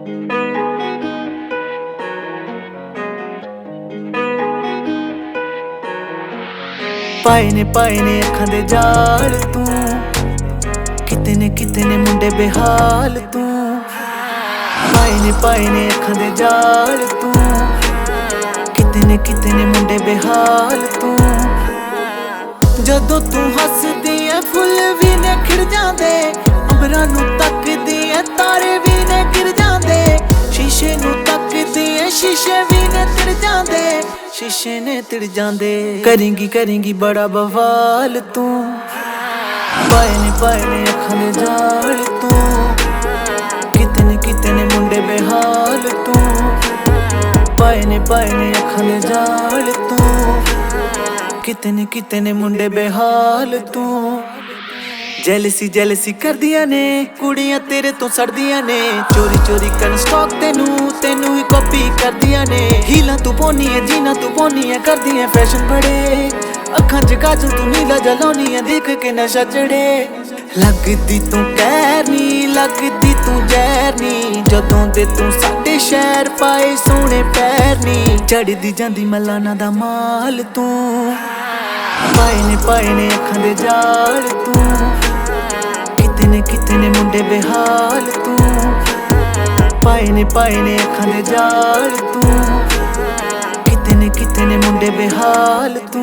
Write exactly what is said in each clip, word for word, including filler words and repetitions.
पाए ने पाए ने अखां दे जाल तू, किते ने किते ने मुंडे बेहाल तू। पाए ने पाए ने अखां दे जाल तू, किते ने किते ने मुंडे बेहाल तू। जदों तू हसदी ऐ फुल भी ने खिड़ जांदे, अंबरां नूं तकदी ऐ तारे भी ने गिर जांदे। शीशे नूं तकदी ऐ शीशे भी ने तिड़ जांदे, शीशे ने तिड़ जांदे। करेंगी करेंगी बड़ा बवाल तू, पाए ने पाए ने अखां दे जाल तू, किते ने किते ने मुंडे बेहाल तू। पाए ने पाए ने अखां दे जाल तू, किते ने किते ने मुंडे बेहाल तू। जैलसी जैलसी करदियां ने कुड़ियां तेरे तो सड़दियां ने, चोरी चोरी करन स्टॉक तेनू तेनू ही कॉपी करदियां ने। हीला तू पोनी है जीना तू पोनी है, करदियां फैशन बड़े, अखां च काजल तू नीला जलाउनी है, देख के नशा चढ़े। लगदी तू कहर नी लगदी तू जहर नी, जदों दे तू साडे शहर पाए सोहणे पैर नी। चढ़दी जांदी मलाना दा माल तू, पाए ने पाए ने अखां दे जाल तू, किते ने किते ने मुंडे बेहाल तू। पाए ने पाए ने अखां दे जाल तू, किते ने किते ने मुंडे बेहाल तू।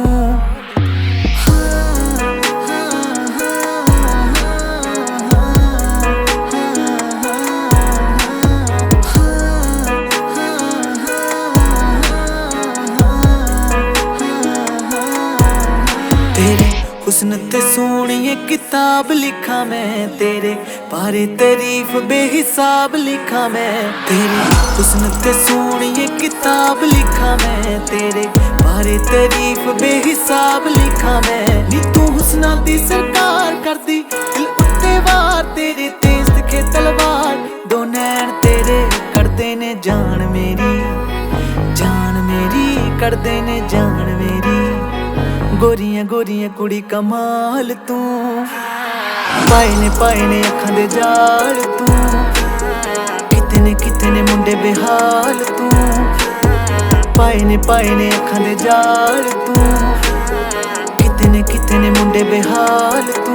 तेरे हुस्न ते सोहणिए किताब लिखा मैं, तेरे बारे तारीफ बेहिसाब लिखा मैं। तेरे हुस्न ते सोहणिए किताब लिखा मैं, तेरे बारे तारीफ बेहिसाब लिखा मैं। नी तू हुस्ना दी सरकार करदी दिल उत्ते वार, तेरे तेज दिखे तलवार दो नैन तेरे करदे ने जान मेरी, जान मेरी करदे ने जान मेरी। गोरियां गोरियां कुड़ी कमाल तू, पाए ने पाए ने अखां दे जाल तू, किते ने किते ने मुंडे बेहाल तू। पाए ने पाए ने अखां दे जाल तू, किते ने किते ने मुंडे बेहाल।